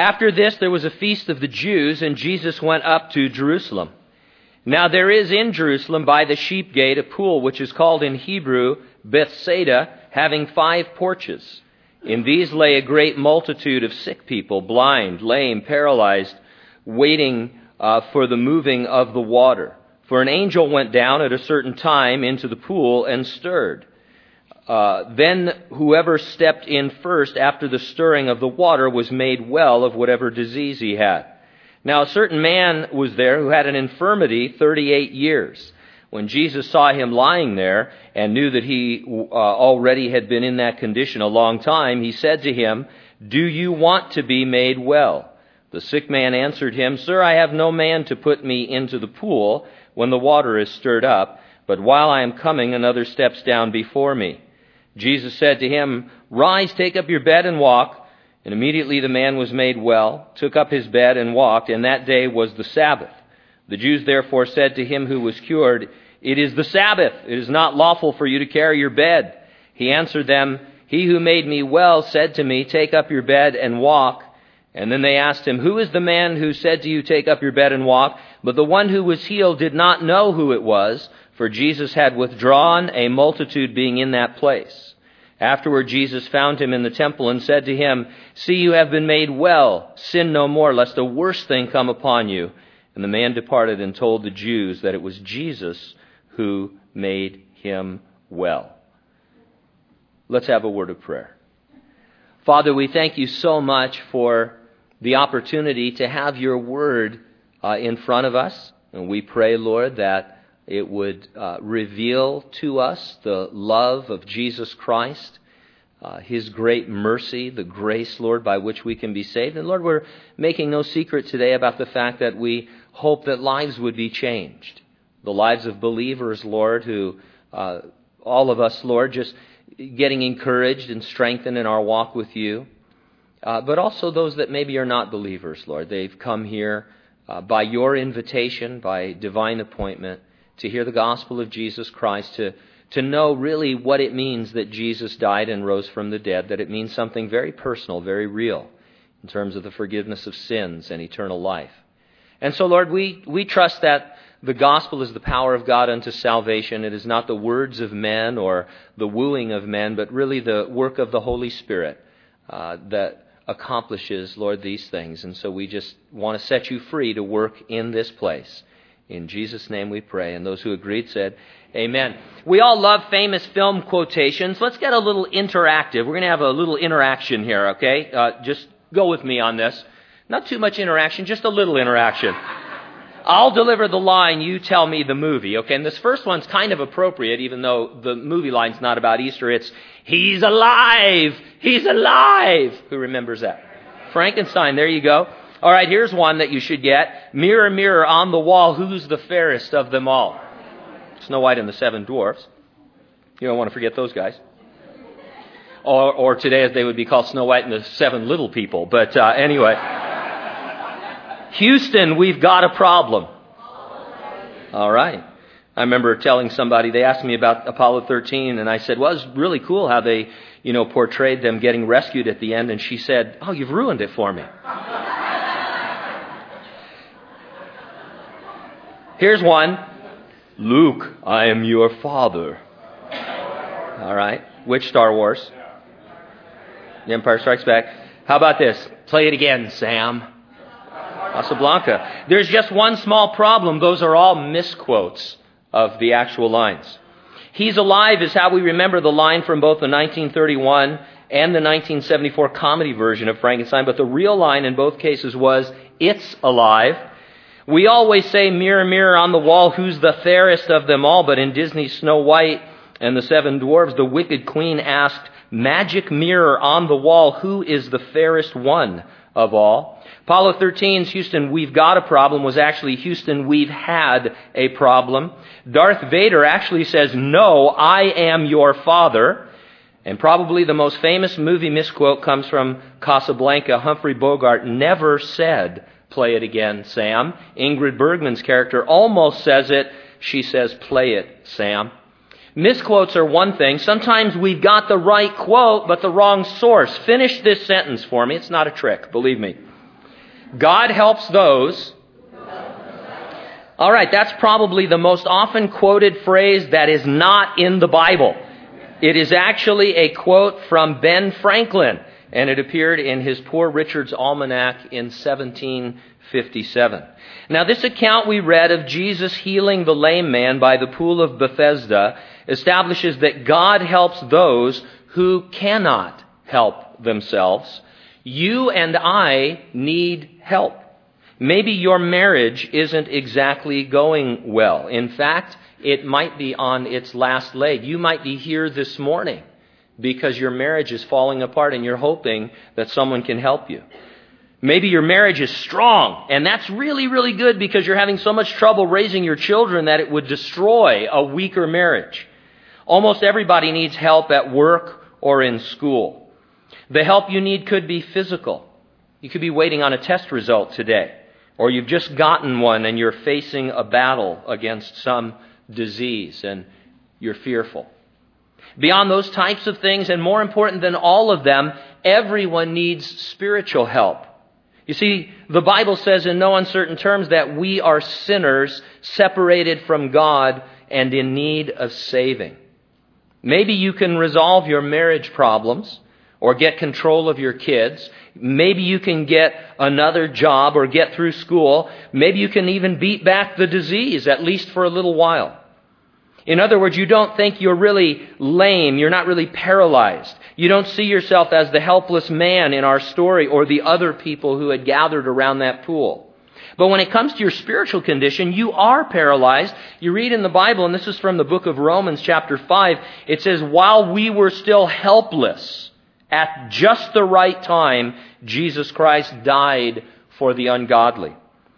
After this, there was a feast of the Jews, and Jesus went up to Jerusalem. Now there is in Jerusalem by the sheep gate a pool, which is called in Hebrew Bethsaida, having 5 porches. In these lay a great multitude of sick people, blind, lame, paralyzed, waiting for the moving of the water. For an angel went down at a certain time into the pool and stirred. Then whoever stepped in first after the stirring of the water was made well of whatever disease he had. Now a certain man was there who had an infirmity 38 years. When Jesus saw him lying there and knew that he already had been in that condition a long time, he said to him, "Do you want to be made well?" The sick man answered him, "Sir, I have no man to put me into the pool when the water is stirred up, but while I am coming, another steps down before me." Jesus said to him, "Rise, take up your bed and walk." And immediately the man was made well, took up his bed and walked, and that day was the Sabbath. The Jews therefore said to him who was cured, "It is the Sabbath. It is not lawful for you to carry your bed." He answered them, "He who made me well said to me, 'Take up your bed and walk.'" And then they asked him, "Who is the man who said to you, 'Take up your bed and walk'?" But the one who was healed did not know who it was, for Jesus had withdrawn, a multitude being in that place. Afterward Jesus found him in the temple and said to him, "See, you have been made well. Sin no more, lest a worse thing come upon you." And the man departed and told the Jews that it was Jesus who made him well. Let's have a word of prayer. Father, we thank you so much for the opportunity to have your word in front of us. And we pray, Lord, that it would reveal to us the love of Jesus Christ, His great mercy, the grace, Lord, by which we can be saved. And Lord, we're making no secret today about the fact that we hope that lives would be changed. The lives of believers, Lord, who, all of us, Lord, just getting encouraged and strengthened in our walk with you. But also those that maybe are not believers, Lord. They've come here by your invitation, by divine appointment, to hear the gospel of Jesus Christ, to know really what it means that Jesus died and rose from the dead, that it means something very personal, very real in terms of the forgiveness of sins and eternal life. And so, Lord, we trust that the gospel is the power of God unto salvation. It is not the words of men or the wooing of men, but really the work of the Holy Spirit that accomplishes, Lord, these things. And so we just want to set you free to work in this place. In Jesus' name we pray. And those who agreed said, amen. We all love famous film quotations. Let's get a little interactive. We're going to have a little interaction here, okay? Just go with me on this. Not too much interaction, just a little interaction. I'll deliver the line, you tell me the movie, okay? And this first one's kind of appropriate, even though the movie line's not about Easter. It's, "He's alive! He's alive!" Who remembers that? Frankenstein, there you go. All right, here's one that you should get. "Mirror, mirror on the wall, who's the fairest of them all?" Snow White and the Seven Dwarfs. You don't want to forget those guys. Or today, as they would be called, Snow White and the Seven Little People. But anyway. "Houston, we've got a problem." All right. I remember telling somebody, they asked me about Apollo 13, and I said, well, it was really cool how they, portrayed them getting rescued at the end. And she said, "Oh, you've ruined it for me." Here's one. "Luke, I am your father." All right. Which Star Wars? The Empire Strikes Back. How about this? "Play it again, Sam." Casablanca. There's just one small problem. Those are all misquotes of the actual lines. "He's alive" is how we remember the line from both the 1931 and the 1974 comedy version of Frankenstein. But the real line in both cases was, "It's alive." We always say, "Mirror, mirror on the wall, who's the fairest of them all?" But in Disney's Snow White and the Seven Dwarfs, the wicked queen asked, "Magic mirror on the wall, who is the fairest one of all?" Apollo 13's "Houston, we've got a problem" was actually "Houston, we've had a problem." Darth Vader actually says, "No, I am your father." And probably the most famous movie misquote comes from Casablanca. Humphrey Bogart never said, "Play it again, Sam." Ingrid Bergman's character almost says it. She says, "Play it, Sam." Misquotes are one thing. Sometimes we've got the right quote, but the wrong source. Finish this sentence for me. It's not a trick, believe me. God helps those. All right, that's probably the most often quoted phrase that is not in the Bible. It is actually a quote from Ben Franklin, and it appeared in his Poor Richard's Almanac in 1757. Now, this account we read of Jesus healing the lame man by the pool of Bethesda establishes that God helps those who cannot help themselves. You and I need help. Maybe your marriage isn't exactly going well. In fact, it might be on its last leg. You might be here this morning because your marriage is falling apart and you're hoping that someone can help you. Maybe your marriage is strong, and that's really, really good because you're having so much trouble raising your children that it would destroy a weaker marriage. Almost everybody needs help at work or in school. The help you need could be physical. You could be waiting on a test result today, or you've just gotten one and you're facing a battle against some disease and you're fearful. Beyond those types of things, and more important than all of them, everyone needs spiritual help. You see, the Bible says in no uncertain terms that we are sinners separated from God and in need of saving. Maybe you can resolve your marriage problems or get control of your kids. Maybe you can get another job or get through school. Maybe you can even beat back the disease, at least for a little while. In other words, you don't think you're really lame. You're not really paralyzed. You don't see yourself as the helpless man in our story or the other people who had gathered around that pool. But when it comes to your spiritual condition, you are paralyzed. You read in the Bible, and this is from the book of Romans chapter 5, it says, while we were still helpless, at just the right time, Jesus Christ died for the ungodly.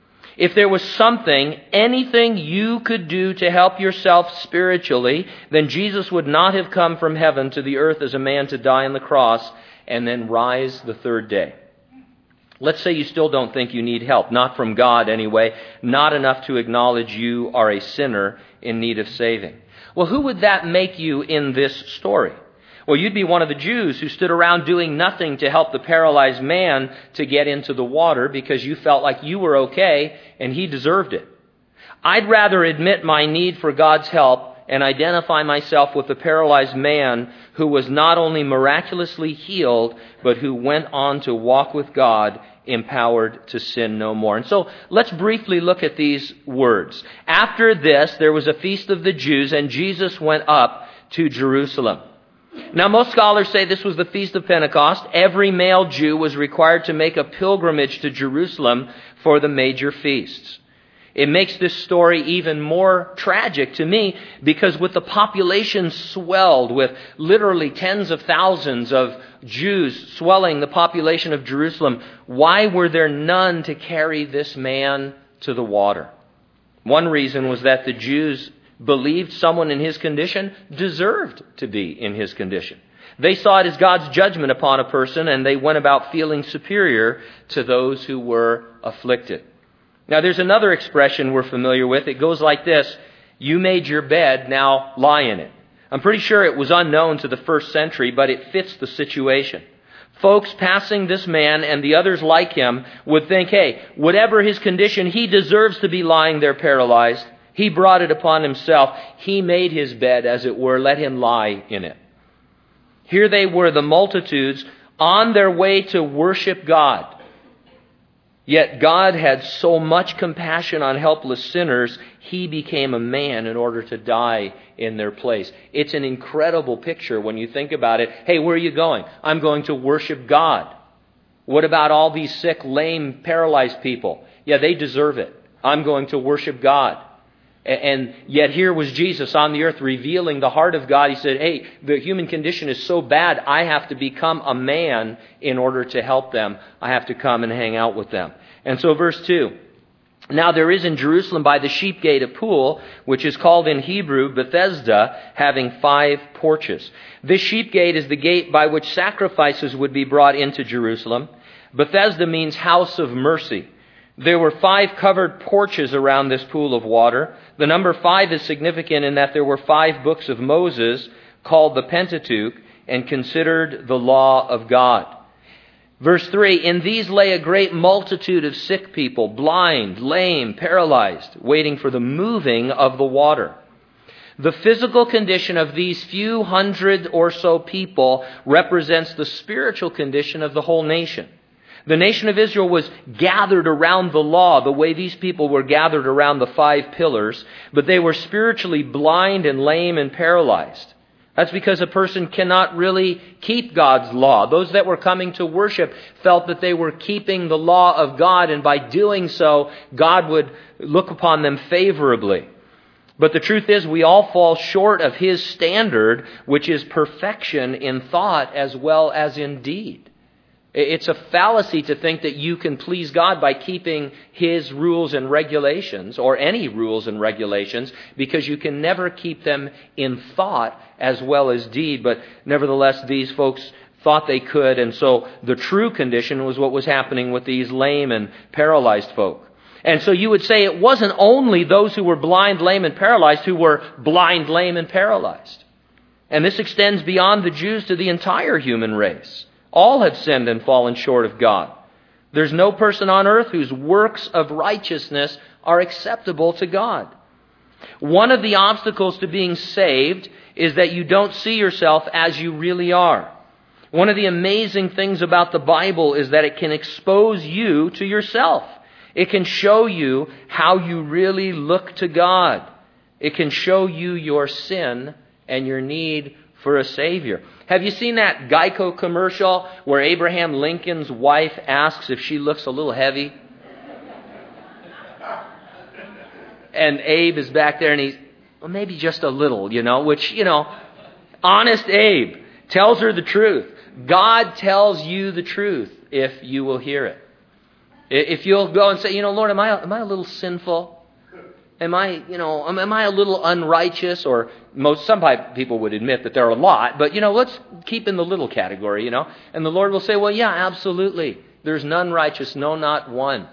If there was something, anything you could do to help yourself spiritually, then Jesus would not have come from heaven to the earth as a man to die on the cross and then rise the third day. Let's say you still don't think you need help, not from God anyway, not enough to acknowledge you are a sinner in need of saving. Well, who would that make you in this story? Well, you'd be one of the Jews who stood around doing nothing to help the paralyzed man to get into the water because you felt like you were okay and he deserved it. I'd rather admit my need for God's help and identify myself with the paralyzed man who was not only miraculously healed, but who went on to walk with God, empowered to sin no more. And so let's briefly look at these words. After this, there was a feast of the Jews, and Jesus went up to Jerusalem. Now, most scholars say this was the Feast of Pentecost. Every male Jew was required to make a pilgrimage to Jerusalem for the major feasts. It makes this story even more tragic to me because with the population swelled, with literally tens of thousands of Jews swelling the population of Jerusalem, why were there none to carry this man to the water? One reason was that the Jews believed someone in his condition deserved to be in his condition. They saw it as God's judgment upon a person, and they went about feeling superior to those who were afflicted. Now, there's another expression we're familiar with. It goes like this: you made your bed, now lie in it. I'm pretty sure it was unknown to the first century, but it fits the situation. Folks passing this man and the others like him would think, hey, whatever his condition, he deserves to be lying there paralyzed. He brought it upon himself. He made his bed, as it were. Let him lie in it. Here they were, the multitudes, on their way to worship God. Yet God had so much compassion on helpless sinners, He became a man in order to die in their place. It's an incredible picture when you think about it. Hey, where are you going? I'm going to worship God. What about all these sick, lame, paralyzed people? Yeah, they deserve it. I'm going to worship God. And yet here was Jesus on the earth revealing the heart of God. He said, hey, the human condition is so bad, I have to become a man in order to help them. I have to come and hang out with them. And so verse 2. Now there is in Jerusalem by the sheep gate a pool, which is called in Hebrew Bethesda, having 5 porches. This sheep gate is the gate by which sacrifices would be brought into Jerusalem. Bethesda means house of mercy. There were 5 covered porches around this pool of water. The number 5 is significant in that there were 5 books of Moses called the Pentateuch and considered the law of God. Verse 3, in these lay a great multitude of sick people, blind, lame, paralyzed, waiting for the moving of the water. The physical condition of these few hundred or so people represents the spiritual condition of the whole nation. The nation of Israel was gathered around the law the way these people were gathered around the 5 pillars, but they were spiritually blind and lame and paralyzed. That's because a person cannot really keep God's law. Those that were coming to worship felt that they were keeping the law of God, and by doing so, God would look upon them favorably. But the truth is, we all fall short of His standard, which is perfection in thought as well as in deed. It's a fallacy to think that you can please God by keeping His rules and regulations, or any rules and regulations, because you can never keep them in thought as well as deed. But nevertheless, these folks thought they could, and so the true condition was what was happening with these lame and paralyzed folk. And so you would say it wasn't only those who were blind, lame, and paralyzed who were blind, lame, and paralyzed. And this extends beyond the Jews to the entire human race. All have sinned and fallen short of God. There's no person on earth whose works of righteousness are acceptable to God. One of the obstacles to being saved is that you don't see yourself as you really are. One of the amazing things about the Bible is that it can expose you to yourself. It can show you how you really look to God. It can show you your sin and your need for a Savior. Have you seen that Geico commercial where Abraham Lincoln's wife asks if she looks a little heavy? And Abe is back there and he's, well, maybe just a little, which, honest Abe tells her the truth. God tells you the truth if you will hear it. If you'll go and say, Lord, am I a little sinful? Am I a little unrighteous? Or some people would admit that there are a lot, but let's keep in the little category, And the Lord will say, well, yeah, absolutely. There's none righteous, no, not one.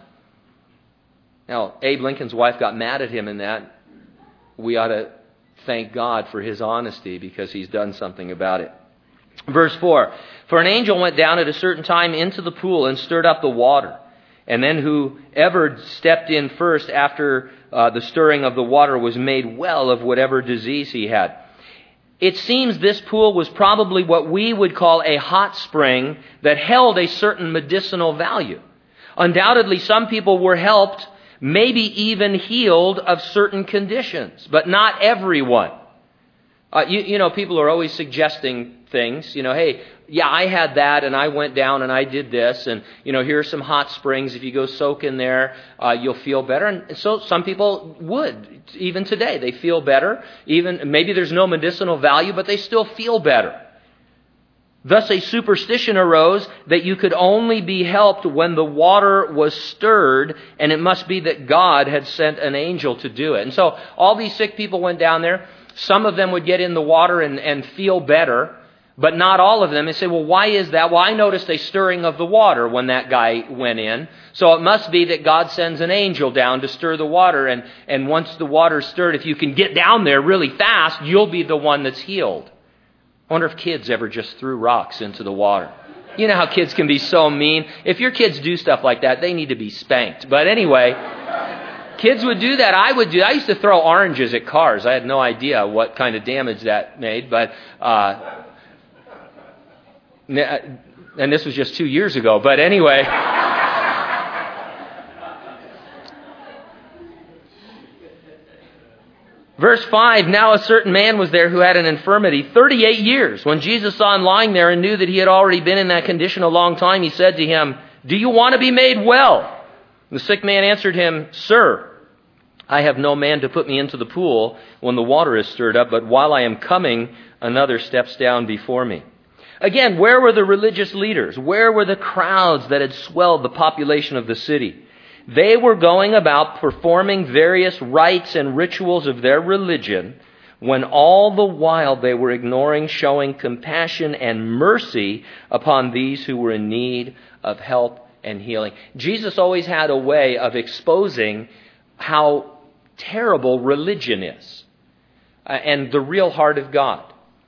Now, Abe Lincoln's wife got mad at him in that. We ought to thank God for his honesty because He's done something about it. Verse 4, for an angel went down at a certain time into the pool and stirred up the water. And then whoever stepped in first after the stirring of the water was made well of whatever disease he had. It seems this pool was probably what we would call a hot spring that held a certain medicinal value. Undoubtedly, some people were helped, maybe even healed of certain conditions, but not everyone. People are always suggesting things, hey, yeah, I had that and I went down and I did this and, here are some hot springs. If you go soak in there, you'll feel better. And so some people would, even today, they feel better. Even maybe there's no medicinal value, but they still feel better. Thus a superstition arose that you could only be helped when the water was stirred, and it must be that God had sent an angel to do it. And so all these sick people went down there. Some of them would get in the water and feel better, but not all of them. They say, well, why is that? Well, I noticed a stirring of the water when that guy went in. So it must be that God sends an angel down to stir the water. And once the water's stirred, if you can get down there really fast, you'll be the one that's healed. I wonder if kids ever just threw rocks into the water. You know how kids can be so mean. If your kids do stuff like that, they need to be spanked. But anyway, kids would do that. I would do. I used to throw oranges at cars. I had no idea what kind of damage that made. But and this was just 2 years ago. But anyway. Verse 5, now a certain man was there who had an infirmity 38 years. When Jesus saw him lying there and knew that he had already been in that condition a long time, He said to him, do you want to be made well? The sick man answered him, Sir, I have no man to put me into the pool when the water is stirred up, but while I am coming, another steps down before me. Again, where were the religious leaders? Where were the crowds that had swelled the population of the city? They were going about performing various rites and rituals of their religion, when all the while they were ignoring showing compassion and mercy upon these who were in need of help and healing. Jesus always had a way of exposing how terrible religion is and the real heart of God.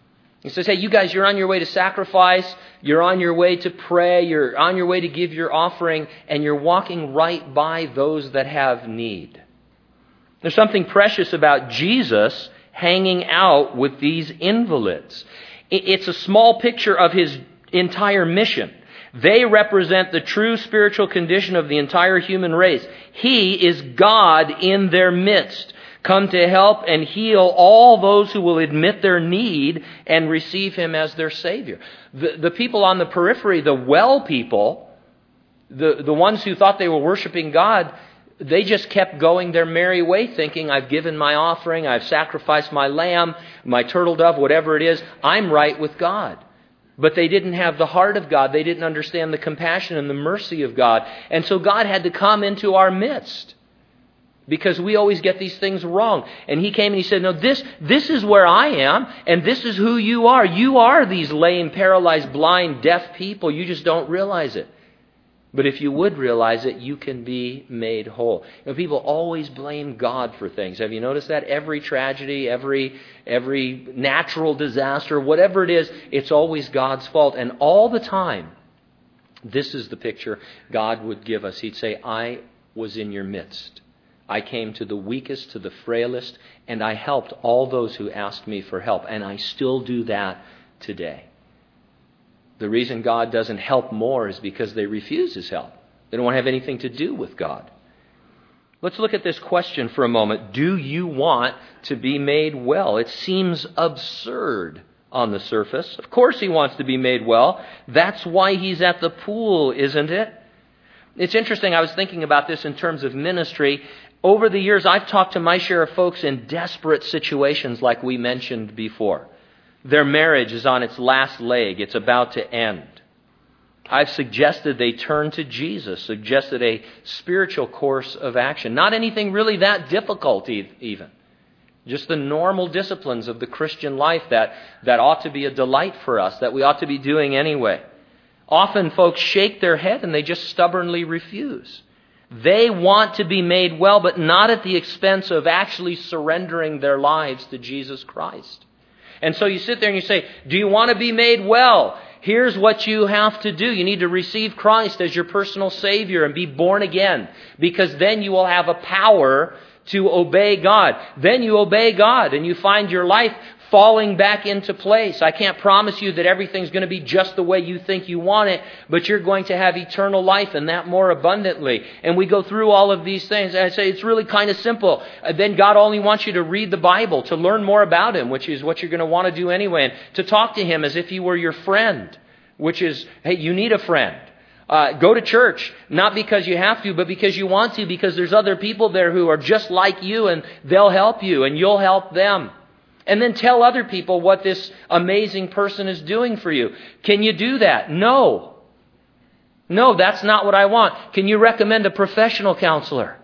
He says, hey, you guys, you're on your way to sacrifice, you're on your way to pray, you're on your way to give your offering, and you're walking right by those that have need. There's something precious about Jesus hanging out with these invalids. It's a small picture of his entire mission. They represent the true spiritual condition of the entire human race. He is God in their midst, come to help and heal all those who will admit their need and receive Him as their Savior. The people on the periphery, the well people, the ones who thought they were worshiping God, they just kept going their merry way thinking, I've given my offering, I've sacrificed my lamb, my turtle dove, whatever it is, I'm right with God. But they didn't have the heart of God. They didn't understand the compassion and the mercy of God. And so God had to come into our midst, because we always get these things wrong. And He came and He said, no, this is where I am, and this is who you are. You are these lame, paralyzed, blind, deaf people. You just don't realize it. But if you would realize it, you can be made whole. You know, people always blame God for things. Have you noticed that? Every tragedy, every natural disaster, whatever it is, it's always God's fault. And all the time, this is the picture God would give us. He'd say, I was in your midst. I came to the weakest, to the frailest, and I helped all those who asked me for help. And I still do that today. The reason God doesn't help more is because they refuse His help. They don't want to have anything to do with God. Let's look at this question for a moment. Do you want to be made well? It seems absurd on the surface. Of course He wants to be made well. That's why He's at the pool, isn't it? It's interesting. I was thinking about this in terms of ministry. Over the years, I've talked to my share of folks in desperate situations like we mentioned before. Their marriage is on its last leg. It's about to end. I've suggested they turn to Jesus, suggested a spiritual course of action. Not anything really that difficult even. Just the normal disciplines of the Christian life that ought to be a delight for us, that we ought to be doing anyway. Often folks shake their head and they just stubbornly refuse. They want to be made well, but not at the expense of actually surrendering their lives to Jesus Christ. And so you sit there and you say, do you want to be made well? Here's what you have to do. You need to receive Christ as your personal Savior and be born again, because then you will have a power to obey God. Then you obey God and you find your life falling back into place. I can't promise you that everything's going to be just the way you think you want it, but you're going to have eternal life, and that more abundantly. And we go through all of these things. And I say it's really kind of simple. Then God only wants you to read the Bible, to learn more about Him, which is what you're going to want to do anyway, and to talk to Him as if He were your friend, which is, hey, you need a friend. Go to church, not because you have to, but because you want to, because there's other people there who are just like you, and they'll help you, and you'll help them. And then tell other people what this amazing person is doing for you. Can you do that? No. No, that's not what I want. Can you recommend a professional counselor?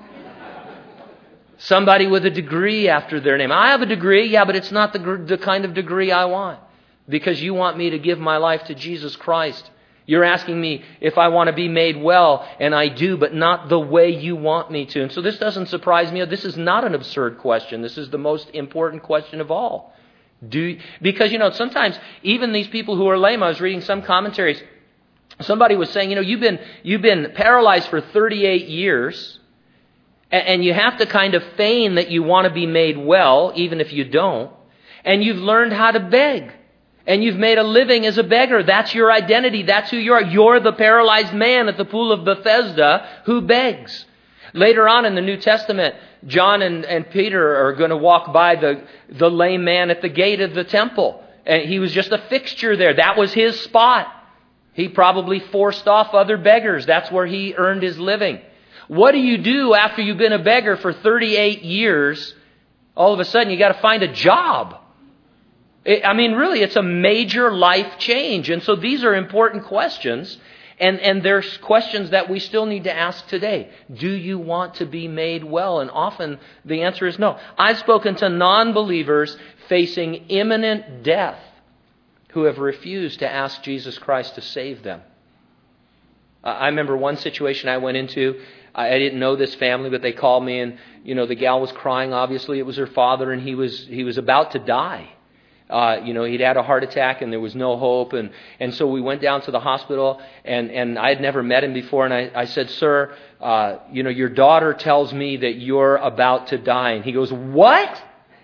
Somebody with a degree after their name. I have a degree, yeah, but it's not the kind of degree I want. Because you want me to give my life to Jesus Christ. You're asking me if I want to be made well, and I do, but not the way you want me to. And so this doesn't surprise me. This is not an absurd question. This is the most important question of all. Because, sometimes even these people who are lame, I was reading some commentaries, somebody was saying, you've been paralyzed for 38 years, and you have to kind of feign that you want to be made well, even if you don't, and you've learned how to beg. And you've made a living as a beggar. That's your identity. That's who you are. You're the paralyzed man at the pool of Bethesda who begs. Later on in the New Testament, John and Peter are going to walk by the lame man at the gate of the temple. And he was just a fixture there. That was his spot. He probably forced off other beggars. That's where he earned his living. What do you do after you've been a beggar for 38 years? All of a sudden, you got to find a job. Really, it's a major life change. And so these are important questions. And there's questions that we still need to ask today. Do you want to be made well? And often the answer is no. I've spoken to non-believers facing imminent death who have refused to ask Jesus Christ to save them. I remember one situation I went into. I didn't know this family, but they called me, and the gal was crying. Obviously, it was her father, and he was about to die. He'd had a heart attack and there was no hope. And so we went down to the hospital, and I had never met him before. And I said, "Sir, your daughter tells me that you're about to die." And he goes, "What?"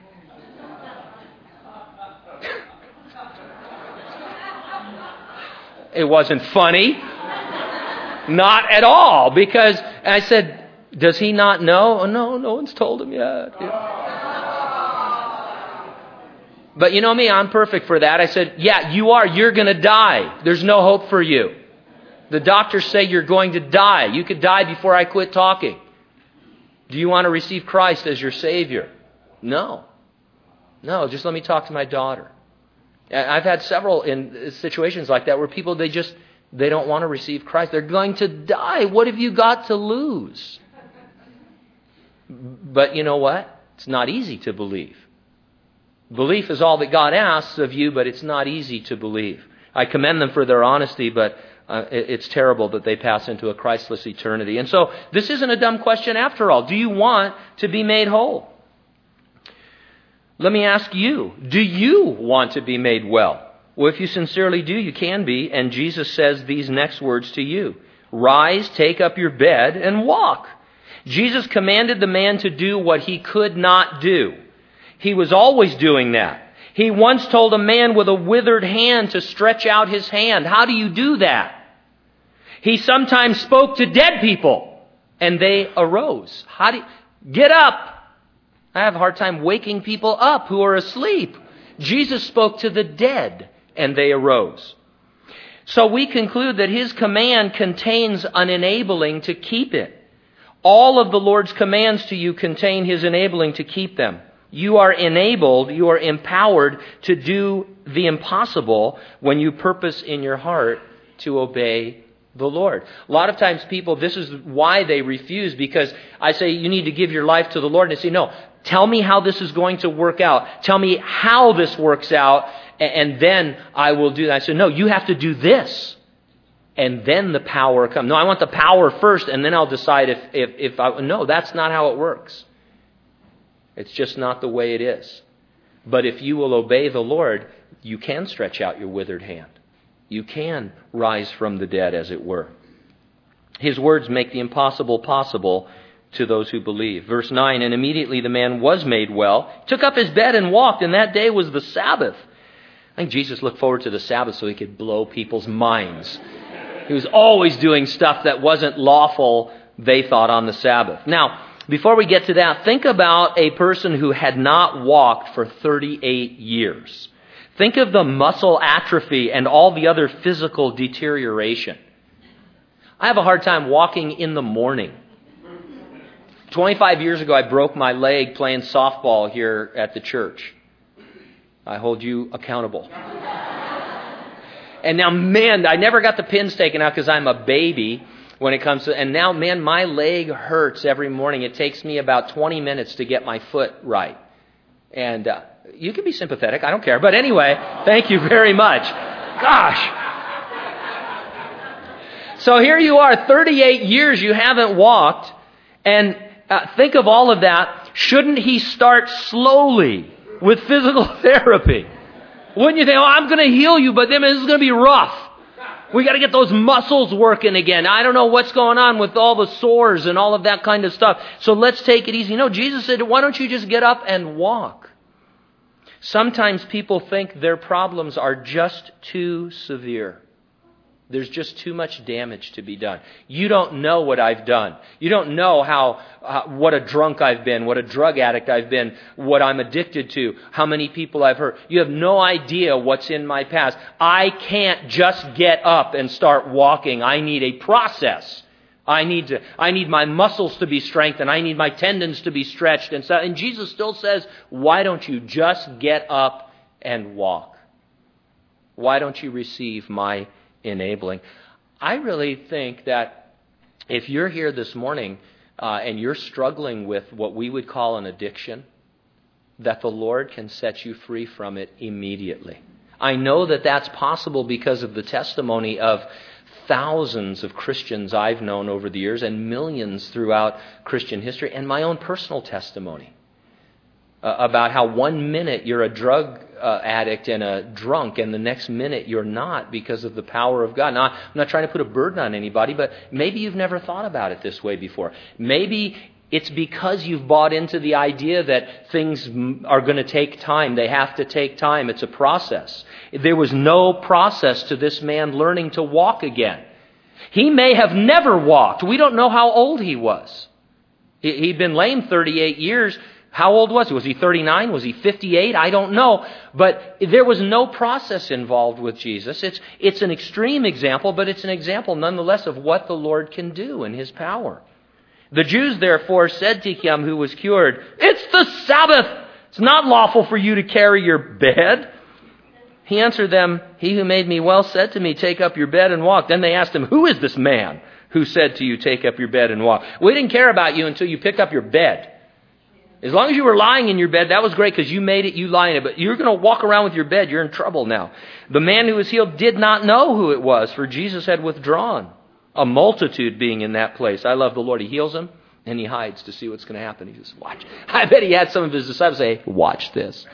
It wasn't funny. Not at all. Because I said, "Does he not know?" "Oh, no one's told him yet." But you know me, I'm perfect for that. I said, "Yeah, you are. You're going to die. There's no hope for you. The doctors say you're going to die. You could die before I quit talking. Do you want to receive Christ as your Savior?" No, just let me talk to my daughter. I've had several in situations like that where people, they don't want to receive Christ. They're going to die. What have you got to lose? But you know what? It's not easy to believe. Belief is all that God asks of you, but it's not easy to believe. I commend them for their honesty, but it's terrible that they pass into a Christless eternity. And so this isn't a dumb question after all. Do you want to be made whole? Let me ask you, do you want to be made well? Well, if you sincerely do, you can be. And Jesus says these next words to you: "Rise, take up your bed, and walk." Jesus commanded the man to do what he could not do. He was always doing that. He once told a man with a withered hand to stretch out his hand. How do you do that? He sometimes spoke to dead people, and they arose. Get up? I have a hard time waking people up who are asleep. Jesus spoke to the dead, and they arose. So we conclude that his command contains an enabling to keep it. All of the Lord's commands to you contain his enabling to keep them. You are enabled, you are empowered to do the impossible when you purpose in your heart to obey the Lord. A lot of times people, this is why they refuse, because I say you need to give your life to the Lord, and they say, "No, tell me how this is going to work out. Tell me how this works out, and then I will do that." I said, "No, you have to do this, and then the power comes." "No, I want the power first, and then I'll decide if I..." No, that's not how it works. It's just not the way it is. But if you will obey the Lord, you can stretch out your withered hand. You can rise from the dead, as it were. His words make the impossible possible to those who believe. Verse 9, "And immediately the man was made well, took up his bed and walked, and that day was the Sabbath." I think Jesus looked forward to the Sabbath so he could blow people's minds. He was always doing stuff that wasn't lawful, they thought, on the Sabbath. Now, before we get to that, think about a person who had not walked for 38 years. Think of the muscle atrophy and all the other physical deterioration. I have a hard time walking in the morning. 25 years ago, I broke my leg playing softball here at the church. I hold you accountable. And now, man, I never got the pins taken out because I'm a baby when it comes to... And now, man, my leg hurts every morning. It takes me about 20 minutes to get my foot right. And you can be sympathetic. I don't care. But anyway, thank you very much. Gosh. So here you are, 38 years you haven't walked. And think of all of that. Shouldn't he start slowly with physical therapy? Wouldn't you think, "Oh, I'm going to heal you, but then this is going to be rough. We got to get those muscles working again. I don't know what's going on with all the sores and all of that kind of stuff. So let's take it easy." No, Jesus said, "Why don't you just get up and walk?" Sometimes people think their problems are just too severe. There's just too much damage to be done. You don't know what I've done. You don't know what a drunk I've been, what a drug addict I've been, what I'm addicted to, how many people I've hurt. You have no idea what's in my past. I can't just get up and start walking. I need a process. I need my muscles to be strengthened. I need my tendons to be stretched. And Jesus still says, "Why don't you just get up and walk? Why don't you receive my enabling?" I really think that if you're here this morning and you're struggling with what we would call an addiction, that the Lord can set you free from it immediately. I know that that's possible because of the testimony of thousands of Christians I've known over the years and millions throughout Christian history, and my own personal testimony about how 1 minute you're a drug addict and a drunk, and the next minute you're not because of the power of God. Now, I'm not trying to put a burden on anybody, but maybe you've never thought about it this way before. Maybe it's because you've bought into the idea that things are going to take time. They have to take time. It's a process. There was no process to this man learning to walk again. He may have never walked. We don't know how old he was. He'd been lame 38 years. How old was he? Was he 39? Was he 58? I don't know. But there was no process involved with Jesus. It's an extreme example, but it's an example nonetheless of what the Lord can do in His power. The Jews therefore said to him who was cured, "It's the Sabbath. It's not lawful for you to carry your bed." He answered them, "He who made me well said to me, 'Take up your bed and walk.'" Then they asked him, "Who is this man who said to you, 'Take up your bed and walk'?" We didn't care about you until you picked up your bed. As long as you were lying in your bed, that was great because you made it, you lie in it. But you're going to walk around with your bed, you're in trouble now. The man who was healed did not know who it was, for Jesus had withdrawn. A multitude being in that place. I love the Lord. He heals him and He hides to see what's going to happen. He says, "Watch." I bet He had some of His disciples say, "Watch this."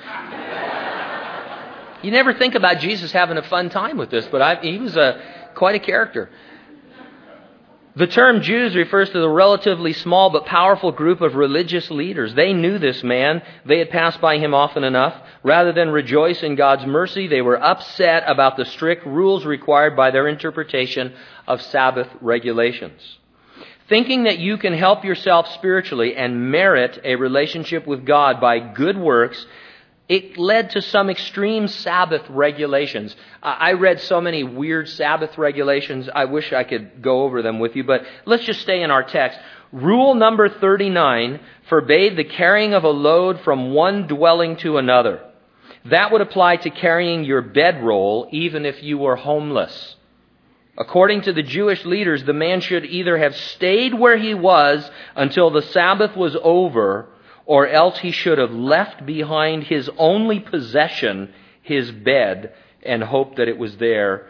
You never think about Jesus having a fun time with this, but he was quite a character. The term Jews refers to the relatively small but powerful group of religious leaders. They knew this man. They had passed by him often enough. Rather than rejoice in God's mercy, they were upset about the strict rules required by their interpretation of Sabbath regulations. Thinking that you can help yourself spiritually and merit a relationship with God by good works, it led to some extreme Sabbath regulations. I read so many weird Sabbath regulations. I wish I could go over them with you, but let's just stay in our text. Rule number 39 forbade the carrying of a load from one dwelling to another. That would apply to carrying your bedroll even if you were homeless. According to the Jewish leaders, the man should either have stayed where he was until the Sabbath was over, or else he should have left behind his only possession, his bed, and hoped that it was there,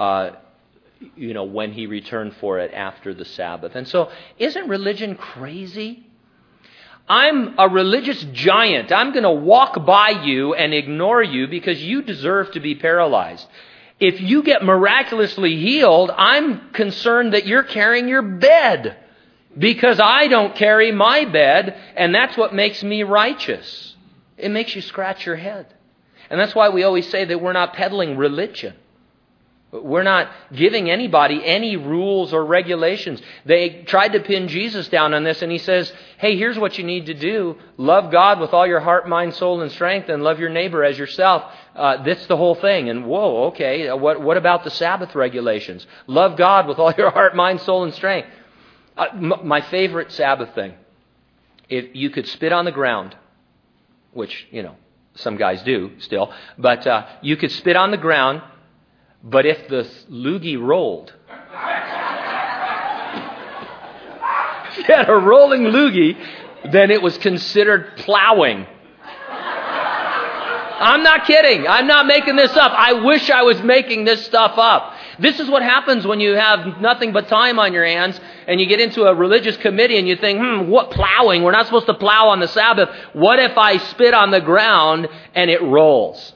when he returned for it after the Sabbath. And so, isn't religion crazy? I'm a religious giant. I'm going to walk by you and ignore you because you deserve to be paralyzed. If you get miraculously healed, I'm concerned that you're carrying your bed, because I don't carry my bed, and that's what makes me righteous. It makes you scratch your head. And that's why we always say that we're not peddling religion. We're not giving anybody any rules or regulations. They tried to pin Jesus down on this, and He says, "Hey, here's what you need to do. Love God with all your heart, mind, soul, and strength, and love your neighbor as yourself." That's the whole thing. And whoa, okay, what about the Sabbath regulations? Love God with all your heart, mind, soul, and strength. My favorite Sabbath thing, if you could spit on the ground, which, some guys do still, but you could spit on the ground, but if the loogie rolled, if you had a rolling loogie, then it was considered plowing. I'm not kidding. I'm not making this up. I wish I was making this stuff up. This is what happens when you have nothing but time on your hands and you get into a religious committee and you think, what plowing? We're not supposed to plow on the Sabbath. What if I spit on the ground and it rolls?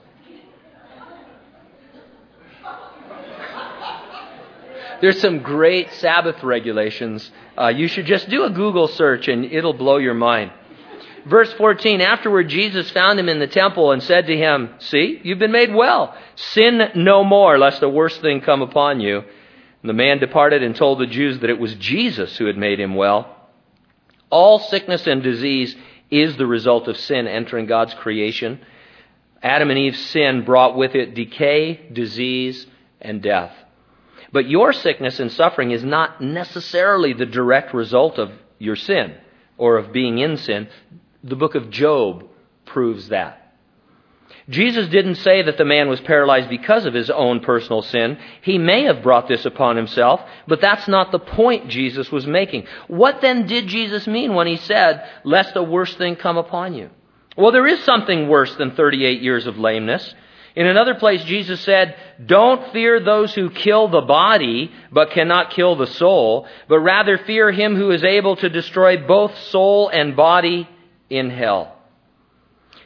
There's some great Sabbath regulations. You should just do a Google search and it'll blow your mind. Verse 14, afterward Jesus found him in the temple and said to him, "See, you've been made well. Sin no more, lest a worse thing come upon you." And the man departed and told the Jews that it was Jesus who had made him well. All sickness and disease is the result of sin entering God's creation. Adam and Eve's sin brought with it decay, disease, and death. But your sickness and suffering is not necessarily the direct result of your sin or of being in sin. The book of Job proves that. Jesus didn't say that the man was paralyzed because of his own personal sin. He may have brought this upon himself, but that's not the point Jesus was making. What then did Jesus mean when He said, "Lest a worse thing come upon you"? Well, there is something worse than 38 years of lameness. In another place, Jesus said, "Don't fear those who kill the body, but cannot kill the soul, but rather fear Him who is able to destroy both soul and body in hell."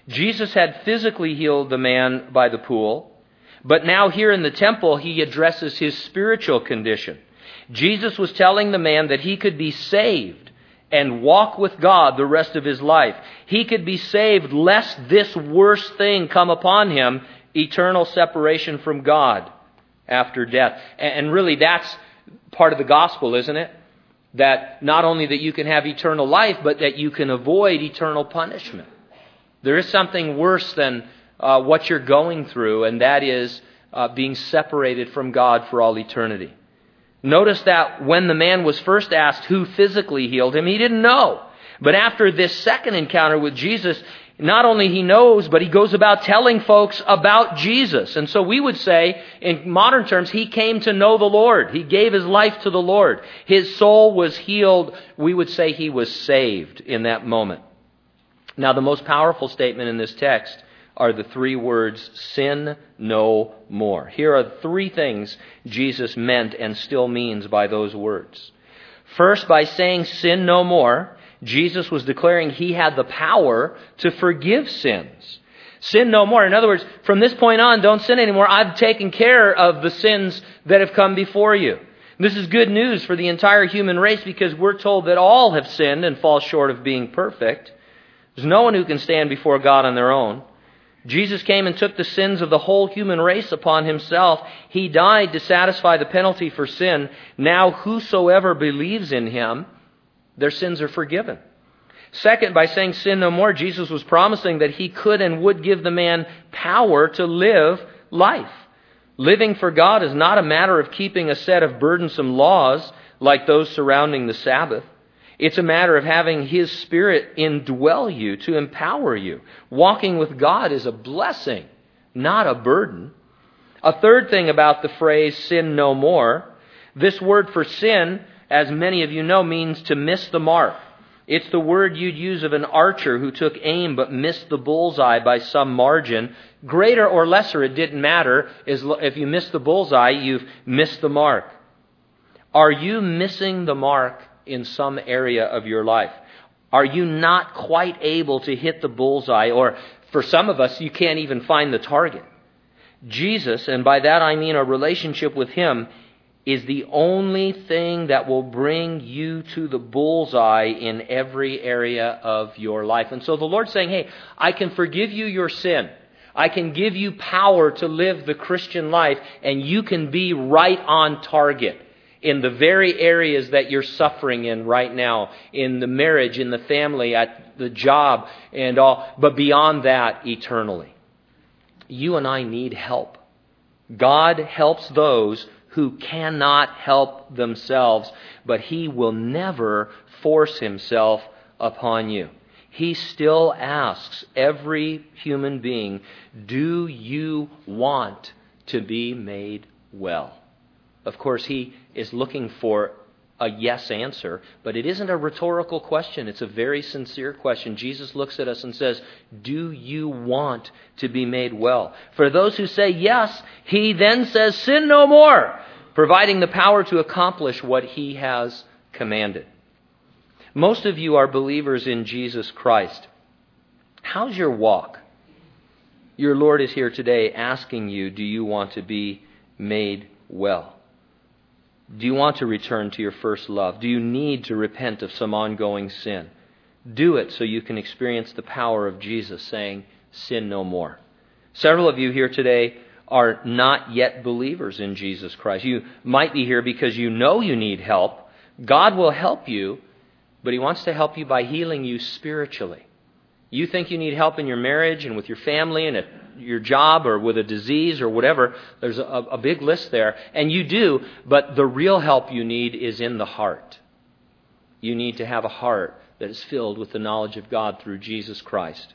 Jesus had physically healed the man by the pool, but now here in the temple, he addresses his spiritual condition. Jesus was telling the man that he could be saved and walk with God the rest of his life. He could be saved lest this worst thing come upon him, eternal separation from God after death. And really that's part of the gospel, isn't it? That not only that you can have eternal life, but that you can avoid eternal punishment. There is something worse than what you're going through, and that is being separated from God for all eternity. Notice that when the man was first asked who physically healed him, he didn't know. But after this second encounter with Jesus, not only he knows, but he goes about telling folks about Jesus. And so we would say, in modern terms, he came to know the Lord. He gave his life to the Lord. His soul was healed. We would say he was saved in that moment. Now, the most powerful statement in this text are the three words, sin no more. Here are three things Jesus meant and still means by those words. First, by saying sin no more, Jesus was declaring he had the power to forgive sins. Sin no more. In other words, from this point on, don't sin anymore. I've taken care of the sins that have come before you. This is good news for the entire human race because we're told that all have sinned and fall short of being perfect. There's no one who can stand before God on their own. Jesus came and took the sins of the whole human race upon himself. He died to satisfy the penalty for sin. Now whosoever believes in him, their sins are forgiven. Second, by saying sin no more, Jesus was promising that he could and would give the man power to live life. Living for God is not a matter of keeping a set of burdensome laws like those surrounding the Sabbath. It's a matter of having his Spirit indwell you to empower you. Walking with God is a blessing, not a burden. A third thing about the phrase sin no more, this word for sin, as many of you know, means to miss the mark. It's the word you'd use of an archer who took aim but missed the bullseye by some margin. Greater or lesser, it didn't matter. If you missed the bullseye, you've missed the mark. Are you missing the mark in some area of your life? Are you not quite able to hit the bullseye? Or for some of us, you can't even find the target. Jesus, and by that I mean a relationship with him, is the only thing that will bring you to the bullseye in every area of your life. And so the Lord's saying, hey, I can forgive you your sin. I can give you power to live the Christian life, and you can be right on target in the very areas that you're suffering in right now, in the marriage, in the family, at the job, and all, but beyond that, eternally. You and I need help. God helps those who cannot help themselves, but he will never force himself upon you. He still asks every human being, do you want to be made well? Of course, he is looking for a yes answer, but it isn't a rhetorical question. It's a very sincere question. Jesus looks at us and says, do you want to be made well? For those who say yes, he then says, sin no more, providing the power to accomplish what he has commanded. Most of you are believers in Jesus Christ. How's your walk? Your Lord is here today asking you, do you want to be made well? Do you want to return to your first love? Do you need to repent of some ongoing sin? Do it so you can experience the power of Jesus saying, sin no more. Several of you here today are not yet believers in Jesus Christ. You might be here because you know you need help. God will help you, but he wants to help you by healing you spiritually. You think you need help in your marriage and with your family and at your job or with a disease or whatever. There's a big list there. And you do, but the real help you need is in the heart. You need to have a heart that is filled with the knowledge of God through Jesus Christ.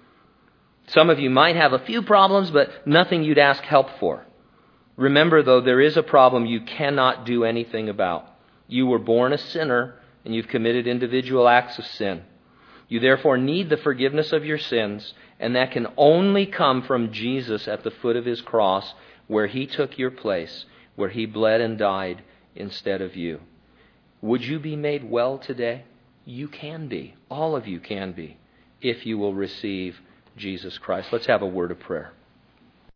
Some of you might have a few problems, but nothing you'd ask help for. Remember, though, there is a problem you cannot do anything about. You were born a sinner, and you've committed individual acts of sin. You therefore need the forgiveness of your sins, and that can only come from Jesus at the foot of his cross, where he took your place, where he bled and died instead of you. Would you be made well today? You can be. All of you can be, if you will receive Jesus Christ. Let's have a word of prayer.